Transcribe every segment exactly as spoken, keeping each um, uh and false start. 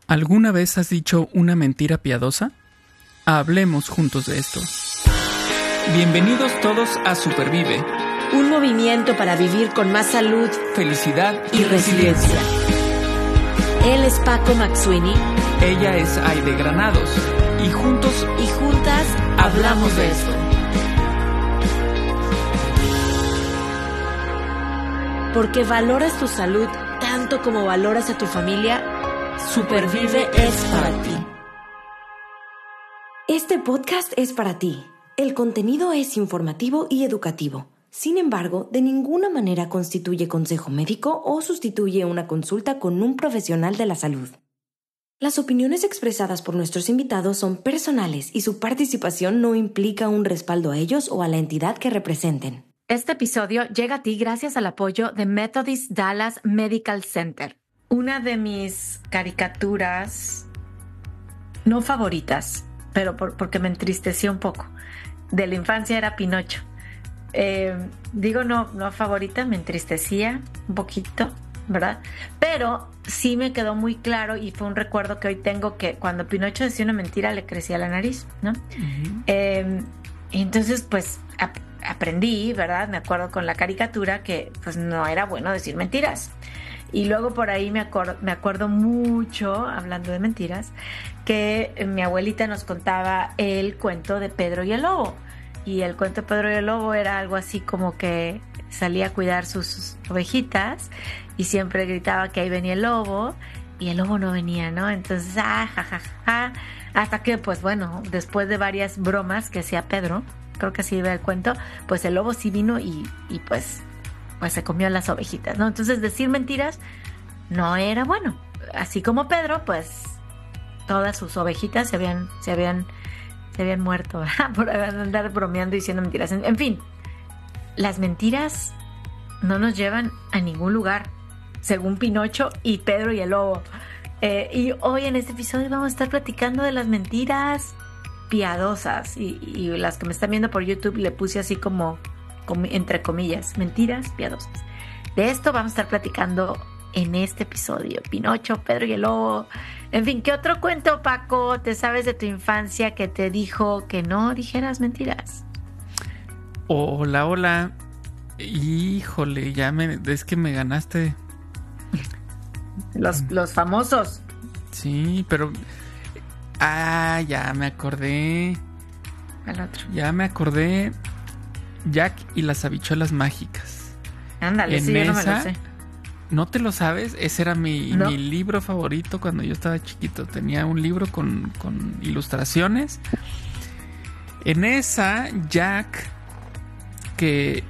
¿Alguna vez has dicho una mentira piadosa? Hablemos juntos de esto. Bienvenidos todos a Supervive, un movimiento para vivir con más salud, felicidad y resiliencia. Él es Paco McSweeney. Ella es Aide Granados. Y juntos y juntas hablamos de esto. Porque valoras tu salud tanto como valoras a tu familia, Supervive es para ti. Este podcast es para ti. El contenido es informativo y educativo. Sin embargo, de ninguna manera constituye consejo médico o sustituye una consulta con un profesional de la salud. Las opiniones expresadas por nuestros invitados son personales y su participación no implica un respaldo a ellos o a la entidad que representen. Este episodio llega a ti gracias al apoyo de Methodist Dallas Medical Center. Una de mis caricaturas, no favoritas, pero por, porque me entristeció un poco, de la infancia era Pinocho. Eh, digo no, no favorita, me entristecía un poquito, ¿verdad? Pero sí me quedó muy claro y fue un recuerdo que hoy tengo, que cuando Pinocho decía una mentira le crecía la nariz, ¿no? Uh-huh. Eh, y entonces pues ap- aprendí, ¿verdad? Me acuerdo con la caricatura que pues no era bueno decir mentiras. Y luego por ahí me acuerdo, me acuerdo mucho, hablando de mentiras, que mi abuelita nos contaba el cuento de Pedro y el Lobo. Y el cuento de Pedro y el Lobo era algo así como que salía a cuidar sus ovejitas y siempre gritaba que ahí venía el lobo y el lobo no venía, ¿no? Entonces, ah, ja, ja, ja, hasta que, pues bueno, después de varias bromas que hacía Pedro, creo que así iba el cuento, pues el lobo sí vino y, y pues... pues se comió las ovejitas, ¿no? Entonces decir mentiras no era bueno. Así como Pedro, pues todas sus ovejitas se habían, se habían, se habían muerto, ¿verdad? Por andar bromeando y diciendo mentiras. En, en fin, las mentiras no nos llevan a ningún lugar, según Pinocho y Pedro y el Lobo. Eh, y hoy en este episodio vamos a estar platicando de las mentiras piadosas. Y, y las que me están viendo por YouTube le puse así como... entre comillas, mentiras piadosas. De esto vamos a estar platicando en este episodio. Pinocho, Pedro y el Lobo. En fin, ¿qué otro cuento, Paco, te sabes de tu infancia que te dijo que no dijeras mentiras? Hola, hola. Híjole, ya me... es que me ganaste. Los, los famosos. Sí, pero... Ah, ya me acordé. ¿Cuál otro? Ya me acordé... Jack y las habichuelas mágicas. Ándale, sí, yo no me lo sé. ¿No te lo sabes? Ese era mi, no. mi libro favorito cuando yo estaba chiquito. Tenía un libro con, con ilustraciones. En esa, Jack, que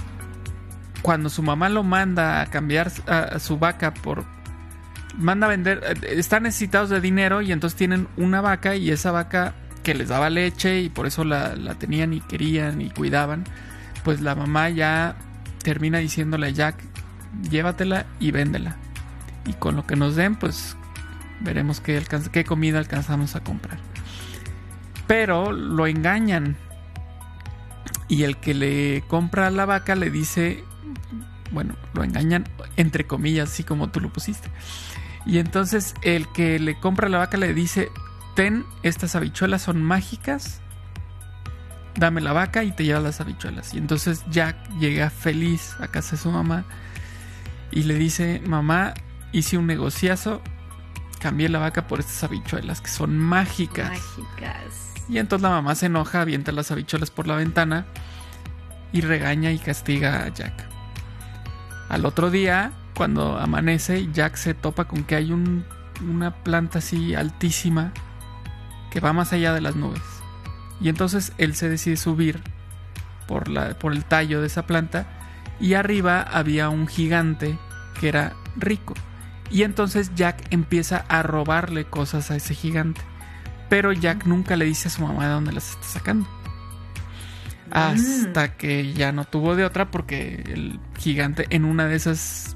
cuando su mamá lo manda a cambiar a, a su vaca por... Manda a vender... Están necesitados de dinero y entonces tienen una vaca y esa vaca... que les daba leche y por eso la, la tenían y querían y cuidaban, pues la mamá ya termina diciéndole a Jack, llévatela y véndela. Y con lo que nos den, pues veremos qué, alcanza, qué comida alcanzamos a comprar. Pero lo engañan. Y el que le compra la vaca le dice, bueno, lo engañan entre comillas, así como tú lo pusiste. Y entonces el que le compra la vaca le dice... ten, estas habichuelas son mágicas, dame la vaca y te llevas las habichuelas. Y entonces Jack llega feliz a casa de su mamá y le dice, mamá, hice un negociazo, cambié la vaca por estas habichuelas que son mágicas. Mágicas. Y entonces la mamá se enoja, avienta las habichuelas por la ventana y regaña y castiga a Jack. Al otro día, cuando amanece, Jack se topa con que hay un, una planta así altísima que va más allá de las nubes. Y entonces él se decide subir por, la, por el tallo de esa planta y arriba había un gigante que era rico. Y entonces Jack empieza a robarle cosas a ese gigante. Pero Jack nunca le dice a su mamá de dónde las está sacando. Hasta mm. que ya no tuvo de otra porque el gigante en una de esas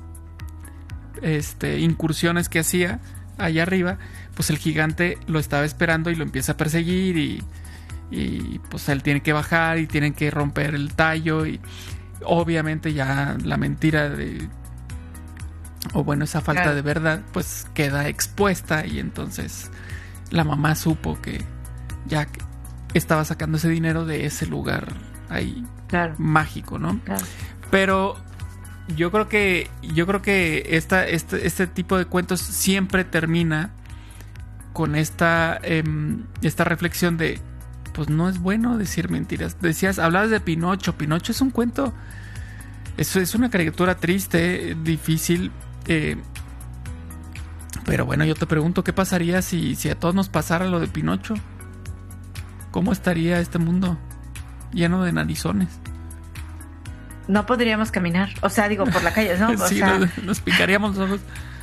este, incursiones que hacía allá arriba, pues el gigante lo estaba esperando y lo empieza a perseguir y, y pues él tiene que bajar y tienen que romper el tallo y obviamente ya la mentira de o bueno, esa falta claro. de verdad, pues queda expuesta y entonces la mamá supo que Jack estaba sacando ese dinero de ese lugar ahí claro. mágico, ¿no? Claro. Pero yo creo que yo creo que esta, este, este tipo de cuentos siempre termina con esta eh, esta reflexión de pues no es bueno decir mentiras. Decías, hablabas de Pinocho. Pinocho es un cuento, es, es una caricatura triste, difícil, eh, pero bueno, yo te pregunto, ¿qué pasaría si, si a todos nos pasara lo de Pinocho? ¿Cómo estaría este mundo lleno de narizones? No podríamos caminar, o sea, digo, por la calle, ¿no? O sí, sea, nos, nos picaríamos los ojos.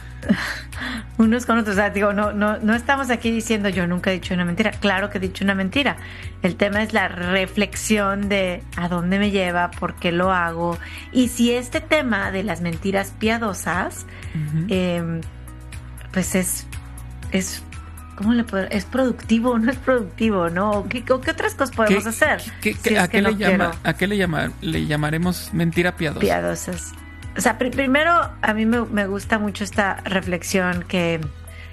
Unos con otros, o sea, digo, no, no, no estamos aquí diciendo yo nunca he dicho una mentira. Claro que he dicho una mentira. El tema es la reflexión de a dónde me lleva, por qué lo hago. Y si este tema de las mentiras piadosas, uh-huh. eh, pues es, es, ¿cómo le puedo? ¿Es productivo o no es productivo, no? ¿O qué, o qué otras cosas podemos ¿Qué, hacer? ¿qué, qué, si a, es qué no le llama, ¿A qué le, llama, le llamaremos mentira piadosa? Piadosas. O sea, pr- primero a mí me, me gusta mucho esta reflexión que,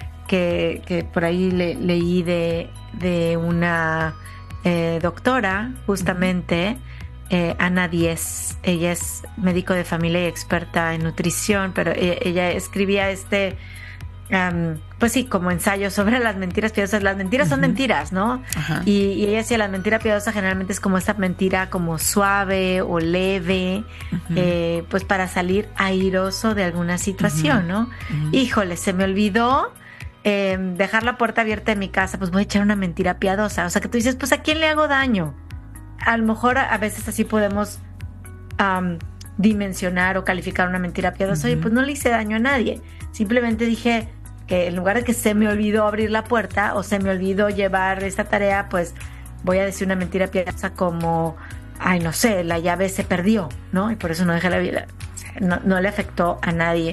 que, que por ahí le, leí de, de una eh, doctora, justamente, uh-huh. eh, Ana Díez. Ella es médico de familia y experta en nutrición, pero ella, ella escribía este... Um, pues sí, como ensayo sobre las mentiras piadosas. Las mentiras uh-huh. son mentiras, ¿no? Uh-huh. Y, y ella decía, la mentira piadosa generalmente es como esta mentira como suave o leve, uh-huh. eh, pues para salir airoso de alguna situación, uh-huh. ¿no? Uh-huh. Híjole, se me olvidó eh, dejar la puerta abierta de mi casa, pues voy a echar una mentira piadosa. O sea, que tú dices, pues ¿a quién le hago daño? A lo mejor a, a veces así podemos um, dimensionar o calificar una mentira piadosa. Uh-huh. Oye, pues no le hice daño a nadie. Simplemente dije que en lugar de que se me olvidó abrir la puerta o se me olvidó llevar esta tarea, pues voy a decir una mentira piadosa como, ay, no sé, la llave se perdió, ¿no? Y por eso no dejé la vida. No, no le afectó a nadie.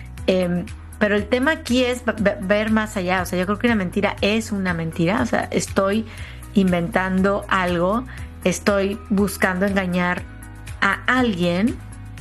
Eh, pero el tema aquí es b- ver más allá. O sea, yo creo que una mentira es una mentira. O sea, estoy inventando algo, estoy buscando engañar a alguien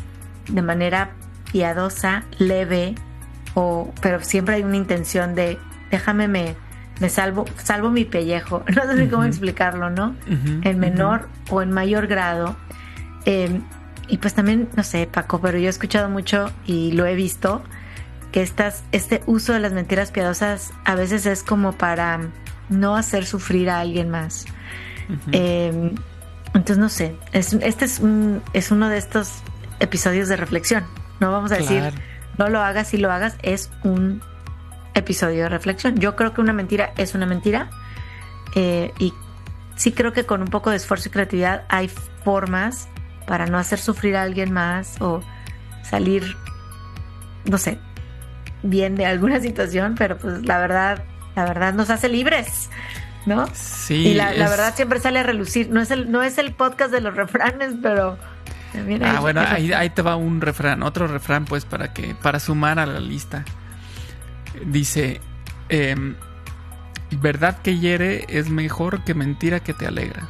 de manera piadosa, leve, O, pero siempre hay una intención de déjame me, me salvo salvo mi pellejo, no sé uh-huh. cómo explicarlo, ¿no? Uh-huh. En menor uh-huh. o en mayor grado. Eh, y pues también, no sé, Paco, pero yo he escuchado mucho y lo he visto, que estas, este uso de las mentiras piadosas a veces es como para no hacer sufrir a alguien más. Uh-huh. Eh, entonces, no sé, es, este es, un, es uno de estos episodios de reflexión. No vamos a decir... Claro. No lo hagas, si lo hagas, es un episodio de reflexión. Yo creo que una mentira es una mentira eh, y sí creo que con un poco de esfuerzo y creatividad hay formas para no hacer sufrir a alguien más o salir, no sé, bien de alguna situación, pero pues la verdad, la verdad nos hace libres, ¿no? Sí. Y la, es... la verdad siempre sale a relucir. No es el, no es el podcast de los refranes, pero... Ah, bueno, ahí, ahí te va un refrán, otro refrán, pues, para que para sumar a la lista. Dice, eh, verdad que hiere es mejor que mentira que te alegra.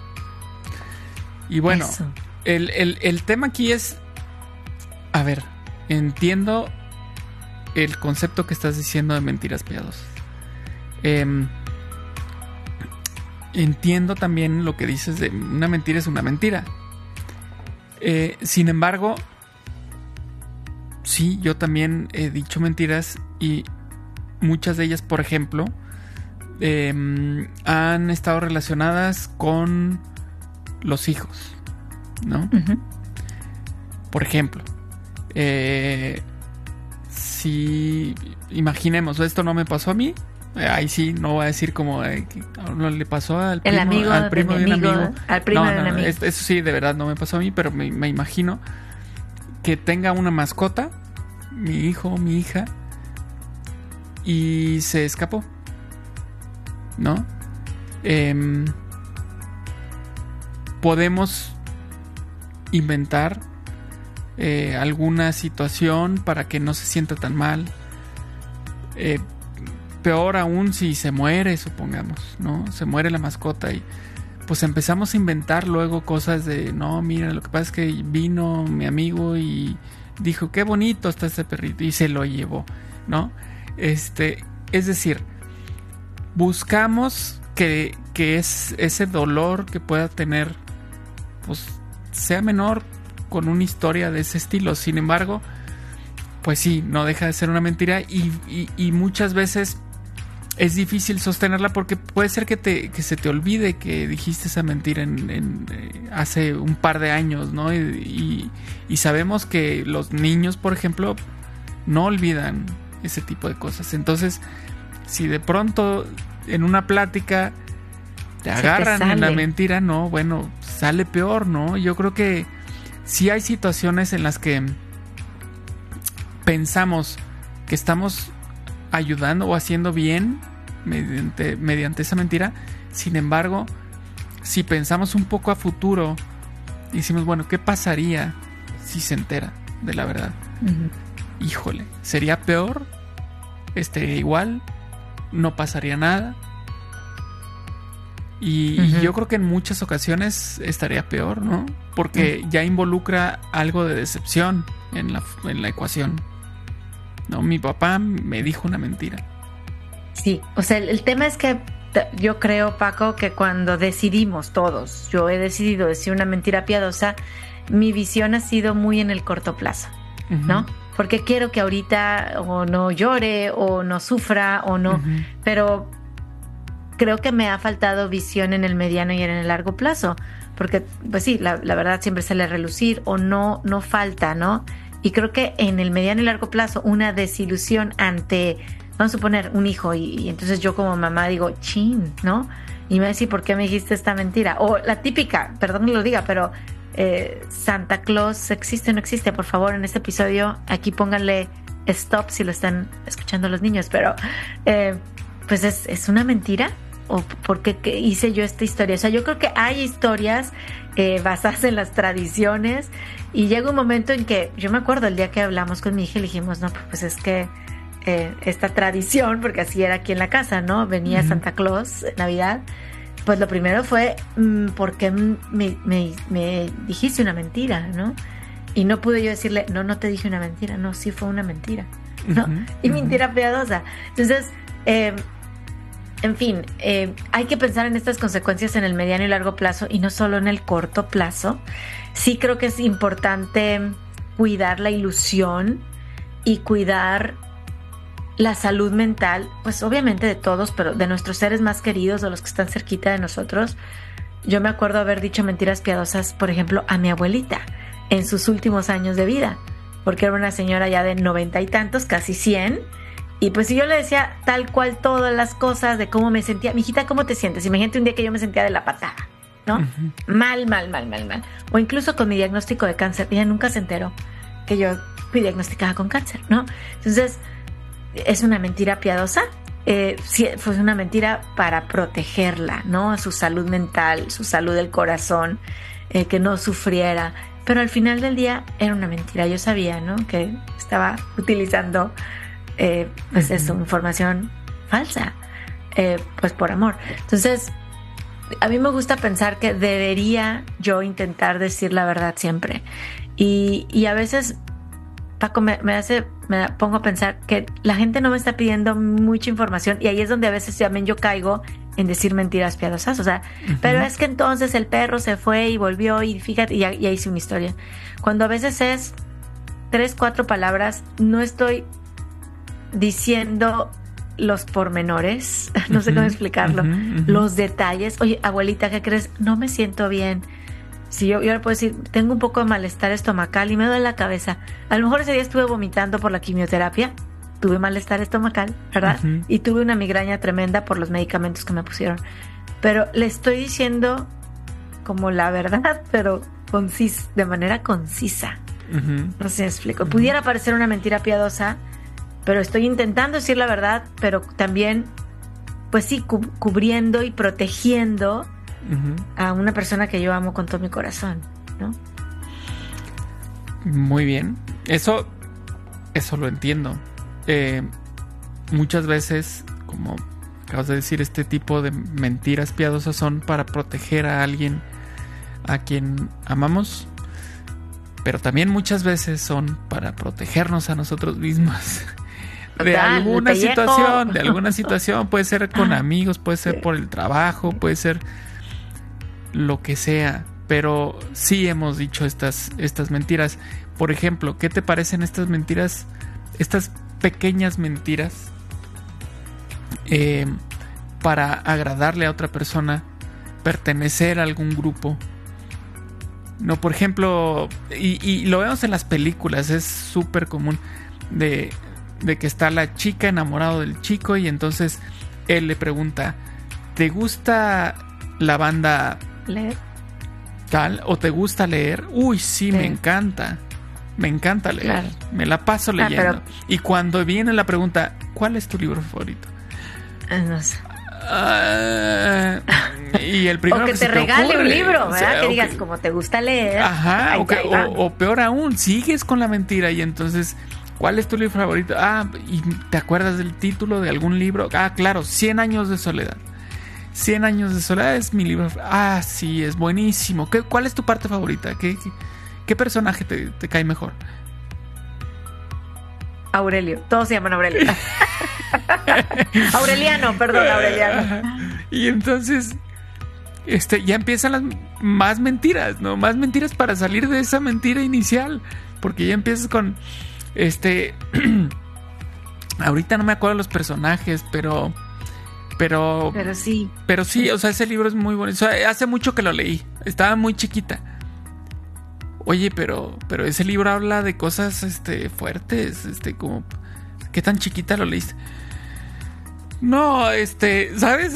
Y bueno, el, el, el tema aquí es, a ver, entiendo el concepto que estás diciendo de mentiras piadosas. Eh, entiendo también lo que dices de una mentira es una mentira. Eh, sin embargo, sí, yo también he dicho mentiras y muchas de ellas, por ejemplo, eh, han estado relacionadas con los hijos, ¿no? Uh-huh. Por ejemplo, eh, si imaginemos, esto no me pasó a mí, eh, ahí sí, no voy a decir como eh, no le pasó al primo, el amigo al primo de, de un amigo, amigo. Al primo no, de un no, amigo. Eso sí, de verdad no me pasó a mí, pero me, me imagino que tenga una mascota, mi hijo, mi hija, y se escapó, ¿no? Eh, podemos inventar eh, alguna situación para que no se sienta tan mal. Eh, peor aún si se muere, supongamos, ¿no? Se muere la mascota y pues empezamos a inventar luego cosas de, no, mira, lo que pasa es que vino mi amigo y dijo, qué bonito está ese perrito, y se lo llevó, ¿no? Este, es decir, buscamos que, que es, ese dolor que pueda tener, pues, sea menor con una historia de ese estilo. Sin embargo, pues sí, no deja de ser una mentira, y, y, y muchas veces es difícil sostenerla porque puede ser que, te, que se te olvide que dijiste esa mentira en, en, eh, hace un par de años, ¿no? Y, y, y sabemos que los niños, por ejemplo, no olvidan ese tipo de cosas. Entonces, si de pronto en una plática te agarran te en la mentira, no, bueno, sale peor, ¿no? Yo creo que sí hay situaciones en las que pensamos que estamos ayudando o haciendo bien mediante, mediante esa mentira. Sin embargo, si pensamos un poco a futuro, decimos, bueno, ¿qué pasaría si se entera de la verdad? Uh-huh. Híjole, ¿sería peor? ¿Estaría igual? ¿No pasaría nada? Y, uh-huh. y yo creo que en muchas ocasiones estaría peor, ¿no? Porque uh-huh. ya involucra algo de decepción en la, en la ecuación. No, mi papá me dijo una mentira. Sí, o sea, el, el tema es que yo creo, Paco, que cuando decidimos todos, yo he decidido decir una mentira piadosa, mi visión ha sido muy en el corto plazo, uh-huh. ¿no? Porque quiero que ahorita o no llore o no sufra o no, uh-huh. pero creo que me ha faltado visión en el mediano y en el largo plazo, porque pues sí, la, la verdad siempre sale a relucir o no, no falta, ¿no? Y creo que en el mediano y largo plazo una desilusión ante, vamos a suponer, un hijo, y, y entonces yo como mamá digo, chin, ¿no? Y me va a decir, ¿por qué me dijiste esta mentira? O la típica, perdón que lo diga, pero eh, Santa Claus existe o no existe. Por favor, en este episodio aquí pónganle stop si lo están escuchando los niños, pero eh, pues es, es una mentira. ¿O por qué hice yo esta historia? O sea, yo creo que hay historias eh, basadas en las tradiciones, y llega un momento en que yo me acuerdo el día que hablamos con mi hija y le dijimos, no, pues es que eh, esta tradición, porque así era aquí en la casa, ¿no? Venía uh-huh. Santa Claus en Navidad. Pues lo primero fue, mmm, ¿por qué me, me, me dijiste una mentira, no? Y no pude yo decirle, no, no te dije una mentira, no, sí fue una mentira, ¿no? Uh-huh. Y uh-huh. mentira piadosa. Entonces, eh, en fin, eh, hay que pensar en estas consecuencias en el mediano y largo plazo y no solo en el corto plazo. Sí creo que es importante cuidar la ilusión y cuidar la salud mental, pues obviamente de todos, pero de nuestros seres más queridos, de los que están cerquita de nosotros. Yo me acuerdo haber dicho mentiras piadosas, por ejemplo, a mi abuelita en sus últimos años de vida, porque era una señora ya de noventa y tantos, casi cien. Y pues si yo le decía tal cual todas las cosas de cómo me sentía, mijita, ¿cómo te sientes? Imagínate un día que yo me sentía de la patada, ¿no? Uh-huh. Mal, mal, mal, mal, mal. O incluso con mi diagnóstico de cáncer, ella nunca se enteró que yo fui diagnosticada con cáncer, ¿no? Entonces, ¿es una mentira piadosa? Eh, sí, fue una mentira para protegerla, ¿no? Su salud mental, su salud del corazón, eh, que no sufriera. Pero al final del día era una mentira. Yo sabía, ¿no? Que estaba utilizando Eh, pues uh-huh. eso, información falsa, eh, pues por amor. Entonces, a mí me gusta pensar que debería yo intentar decir la verdad siempre, y, y a veces, Paco, me, me hace, me pongo a pensar que la gente no me está pidiendo mucha información, y ahí es donde a veces también yo caigo en decir mentiras piadosas, o sea, uh-huh. pero es que entonces el perro se fue y volvió y fíjate, y ya, ya hice una historia, cuando a veces es tres, cuatro palabras. No estoy diciendo los pormenores, no sé uh-huh, cómo explicarlo, uh-huh, uh-huh. los detalles. Oye, abuelita, ¿qué crees? No me siento bien. Si yo, yo le puedo decir, tengo un poco de malestar estomacal y me duele la cabeza. A lo mejor ese día estuve vomitando por la quimioterapia, tuve malestar estomacal, ¿verdad? Uh-huh. Y tuve una migraña tremenda por los medicamentos que me pusieron. Pero le estoy diciendo como la verdad, pero concis- de manera concisa. Uh-huh. No sé si me explico. Uh-huh. Pudiera parecer una mentira piadosa, pero estoy intentando decir la verdad, pero también, pues sí, cu- cubriendo y protegiendo uh-huh. a una persona que yo amo con todo mi corazón, ¿no? Muy bien. Eso, eso lo entiendo. Eh, muchas veces, como acabas de decir, este tipo de mentiras piadosas son para proteger a alguien a quien amamos. pero también muchas veces son para protegernos a nosotros mismos de Total, alguna el pellejo. situación, de alguna situación, puede ser con amigos, puede ser Sí. por el trabajo, puede ser lo que sea, pero sí hemos dicho estas, estas mentiras. Por ejemplo, ¿qué te parecen estas mentiras, estas pequeñas mentiras eh, para agradarle a otra persona, pertenecer a algún grupo? No, por ejemplo, y, y lo vemos en las películas, es súper común de, de que está la chica enamorada del chico y entonces él le pregunta, ¿te gusta la banda Leer. tal o te gusta leer? Uy, sí, me Leer. encanta, me encanta leer, Claro. me la paso Ah, leyendo. pero- Y cuando viene la pregunta, ¿cuál es tu libro favorito? Ah, no sé. Ah, y el primero O que, que te se te regale ocurre, un libro, o ¿verdad? sea, que o digas, que- como te gusta leer. Ajá, ahí- o, que- ahí o- va. o peor aún, sigues con la mentira y entonces, ¿cuál es tu libro favorito? Ah, ¿y te acuerdas del título de algún libro? Ah, claro, Cien años de soledad. Cien años de soledad es mi libro. Ah, sí, es buenísimo. ¿Qué, ¿Cuál es tu parte favorita? ¿Qué, qué, qué personaje te, te cae mejor? Aurelio, todos se llaman Aurelio. Aureliano, perdón, Aureliano. Y entonces, este, ya empiezan las más mentiras, ¿no? Más mentiras para salir de esa mentira inicial. Porque ya empiezas con, este, ahorita no me acuerdo los personajes, pero, pero, Pero sí. pero sí, o sea, ese libro es muy bonito. O sea, hace mucho que lo leí, estaba muy chiquita. Oye, pero, pero ese libro habla de cosas, este, fuertes, este, como, ¿qué tan chiquita lo leíste? No, este, ¿sabes?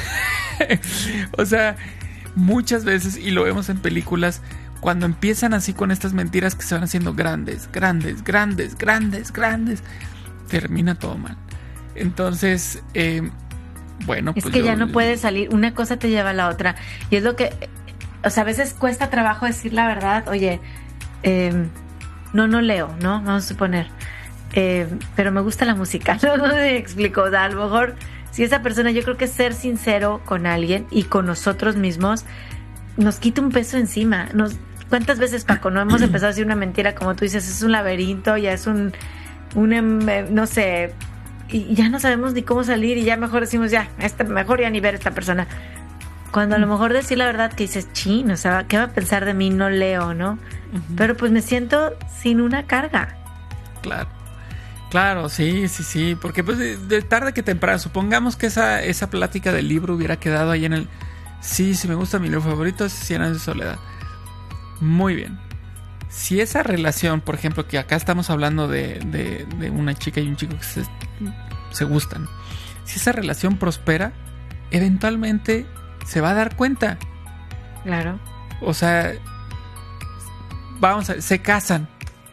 O sea, muchas veces, y lo vemos en películas, cuando empiezan así con estas mentiras que se van haciendo grandes, grandes, grandes, grandes, grandes, termina todo mal. Entonces, eh, bueno, Es pues que yo- ya no puede salir, una cosa te lleva a la otra. Y es lo que, o sea, a veces cuesta trabajo decir la verdad. Oye, eh, no, no leo, ¿no? Vamos a suponer. Eh, pero me gusta la música. No, no me explico. O sea, a lo mejor, si esa persona, yo creo que ser sincero con alguien y con nosotros mismos nos quita un peso encima. Nos, ¿cuántas veces, Paco, no hemos empezado a decir una mentira? Como tú dices, es un laberinto, ya es un, un em, eh, no sé, y ya no sabemos ni cómo salir y ya mejor decimos, ya, este, mejor ya ni ver a esta persona. Cuando a lo mejor decir la verdad que dices, chin, o sea, ¿qué va a pensar de mí? No leo, ¿no? Ujú. Pero pues me siento sin una carga. Claro, claro, sí, sí, sí, porque pues de, de tarde que temprano, supongamos que esa, esa plática del libro hubiera quedado ahí en el, sí, sí me gusta, mi libro favorito es Cien años de soledad. Muy bien. Si esa relación, por ejemplo, que acá estamos hablando de, de, de una chica y un chico que se, se gustan, si esa relación prospera, eventualmente se va a dar cuenta. Claro. O sea, vamos a, se casan.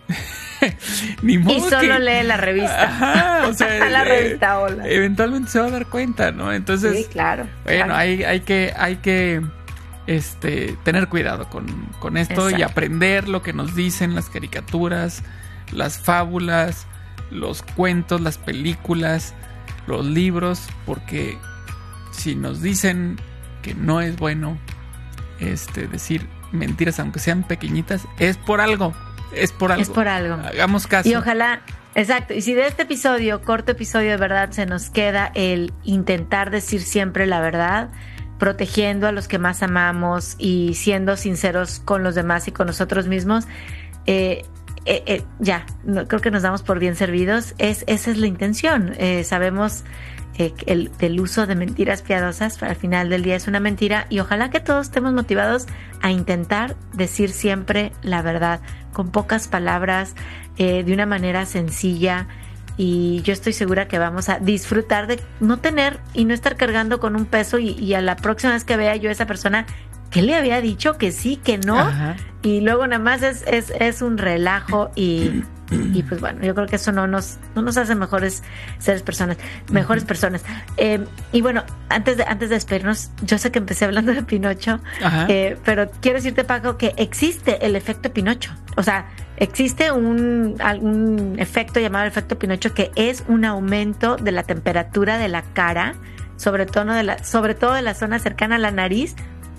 Ni modo Y solo que- lee la revista. Ajá, o sea, La eh, revista Hola. eventualmente se va a dar cuenta, ¿no? Entonces, Sí, claro. bueno, claro. hay, hay que, hay que este, tener cuidado con, con esto y Exacto. aprender lo que nos dicen las caricaturas, las fábulas, los cuentos, las películas, los libros, porque si nos dicen que no es bueno este, decir mentiras, aunque sean pequeñitas, es por algo, es por algo. Es por algo. Hagamos caso. Y ojalá, exacto, y si de este episodio, corto episodio de verdad, se nos queda el intentar decir siempre la verdad, protegiendo a los que más amamos y siendo sinceros con los demás y con nosotros mismos, eh, eh, eh, ya, no, creo que nos damos por bien servidos. Es, esa es la intención. Eh, sabemos eh, que el, el uso de mentiras piadosas al final del día es una mentira y ojalá que todos estemos motivados a intentar decir siempre la verdad, con pocas palabras, eh, de una manera sencilla, y yo estoy segura que vamos a disfrutar de no tener y no estar cargando con un peso y, y a la próxima vez que vea yo a esa persona, ¿qué le había dicho? Que sí, que no. Ajá. Y luego nada más es, es, es un relajo y, y pues bueno, yo creo que eso no nos, no nos hace mejores seres personas, mejores personas. Eh, y bueno, antes de, antes de despedirnos, yo sé que empecé hablando de Pinocho, Ajá. eh, pero quiero decirte, Paco, que existe el efecto Pinocho. O sea, existe un, algún efecto llamado efecto Pinocho, que es un aumento de la temperatura de la cara, sobre todo de la, sobre todo de la zona cercana a la nariz,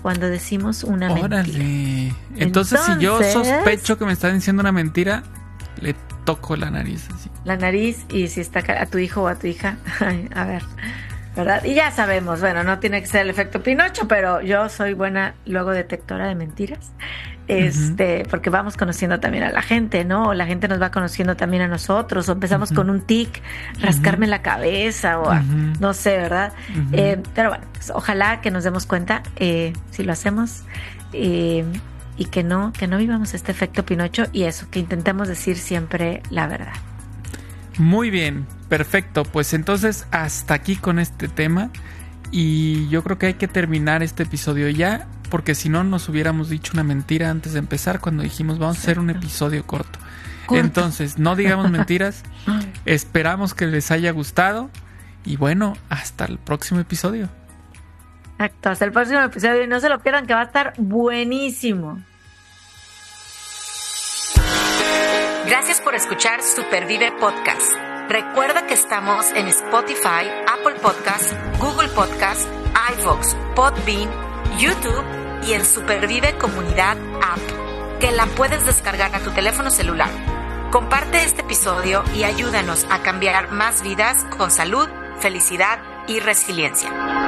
cuando decimos una Órale. mentira. Entonces, Entonces, si yo sospecho que me están diciendo una mentira, le toco la nariz así. La nariz, y si está a tu hijo o a tu hija, a ver, ¿verdad? Y ya sabemos, bueno, no tiene que ser el efecto Pinocho, pero yo soy buena luego detectora de mentiras. Este, uh-huh. Porque vamos conociendo también a la gente, ¿no? O la gente nos va conociendo también a nosotros, o empezamos uh-huh. con un tic, rascarme uh-huh. la cabeza, o a, uh-huh. no sé, ¿verdad? Uh-huh. Eh, pero bueno, pues, ojalá que nos demos cuenta eh, si lo hacemos eh, y que no, que no vivamos este efecto Pinocho, y eso, que intentemos decir siempre la verdad. Muy bien, perfecto. Pues entonces hasta aquí con este tema, y yo creo que hay que terminar este episodio ya, porque si no nos hubiéramos dicho una mentira antes de empezar cuando dijimos vamos Exacto. a hacer un episodio corto. corto. Entonces, no digamos mentiras. Esperamos que les haya gustado, y bueno, hasta el próximo episodio. Exacto, hasta el próximo episodio, y no se lo pierdan, que va a estar buenísimo. Gracias por escuchar Supervive Podcast. Recuerda que estamos en Spotify, Apple Podcast, Google Podcast, iVoox, Podbean, YouTube y en Supervive Comunidad App, que la puedes descargar a tu teléfono celular. Comparte este episodio y ayúdanos a cambiar más vidas con salud, felicidad y resiliencia.